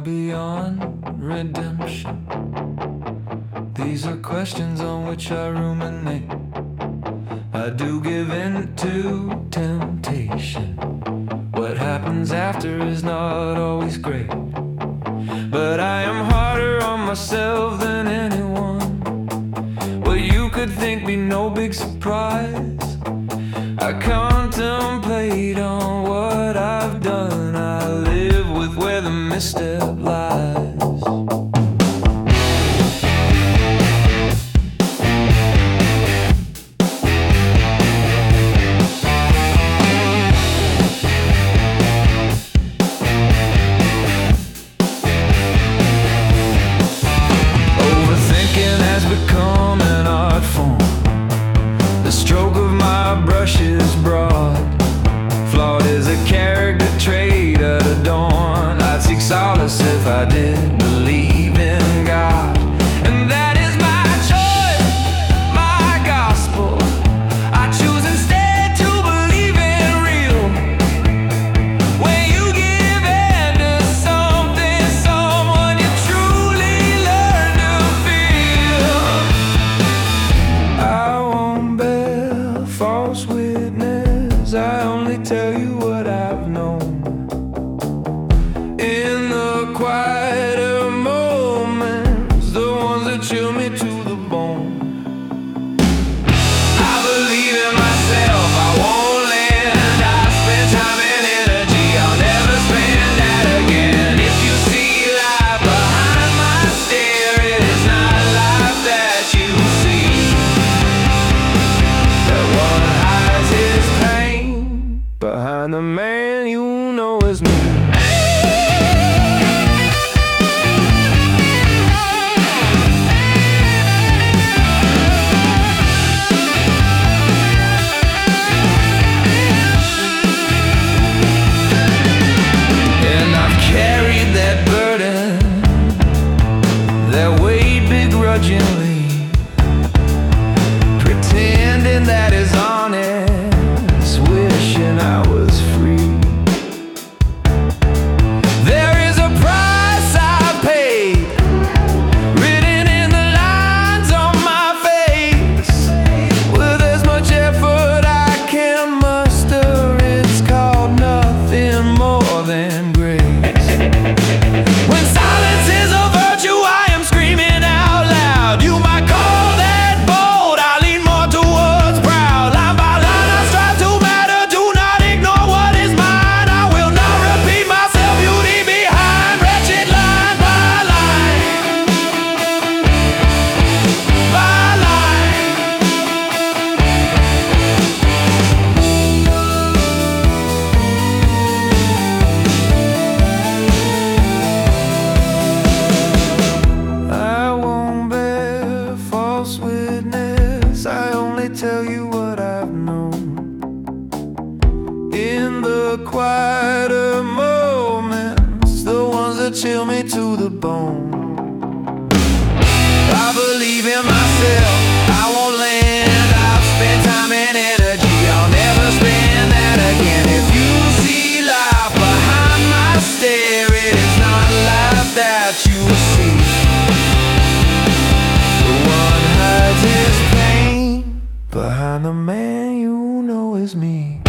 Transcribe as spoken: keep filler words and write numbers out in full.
beyond redemption? These are questions on which I ruminate. I do give in to temptation. What happens after is not always great, but I am harder on myself than anyone. Well, you could think me no big surprise. I contemplate on what I've done. I live with where the misstep lies. Become an art form. The stroke of my brush is broad. Flawed is a character trait at a dawn. I'd seek solace if I did believe in God, and that is my choice, my gospel. I choose instead to believe in real. When you give in to something, someone, you truly learn to feel. I won't bear false witness. I only tell you what I've known. In the quieter moments, the ones that chill me to the bone. I believe in myself, I won't lend. I spend time and energy, I'll never spend that again. If you see life behind my stare, it is not life that you see. That one hides his pain behind the man you know is me. And I've carried that burden, that weight begrudgingly, pretending that is honest, wishing I was free. There is a price I paid, written in the lines on my face. With as much effort I can muster, it's called nothing more than grace. When silence is a virtue, I am screaming out loud. You might call that bold, I lean more towards proud. Line by line I strive to matter, do not ignore what is mine. I will not repeat myself, beauty behind wretched line by line, by line. I won't bear false witness. I only tell you what I've known. In the quieter moments, the ones that chill me to the bone. I believe in myself, I won't lend. I've spent time and energy, I'll never spend that again. If you see life behind my stare, it is not life that you see. The one hides his pain behind the man you know is me.